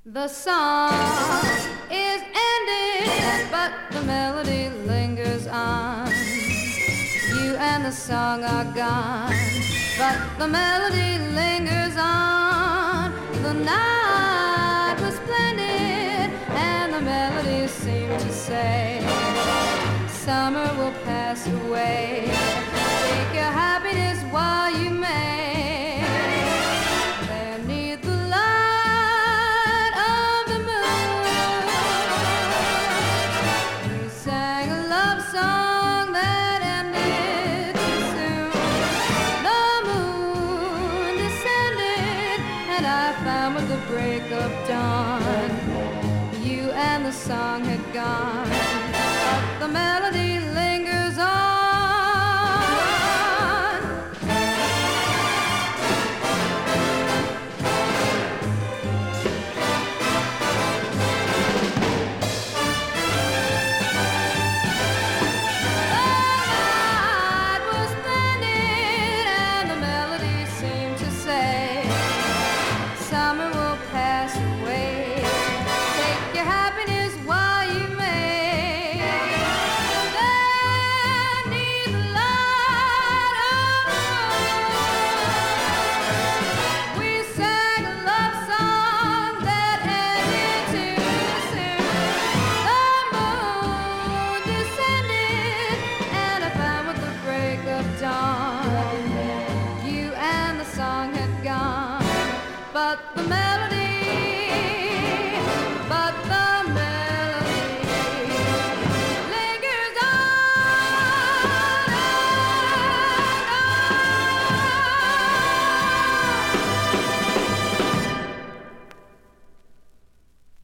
The song is ended, but the melody lingers on. You and the song are gone, but the melody lingers on. The night was splendid, and the melody seemed to say, summer will pass away. Take your happiness while you may. There neath the light of the moon, we sang a love song that ended too soon. The moon descended, and I found with the break of dawn, you and the song had gone, but the melody lingers on. But the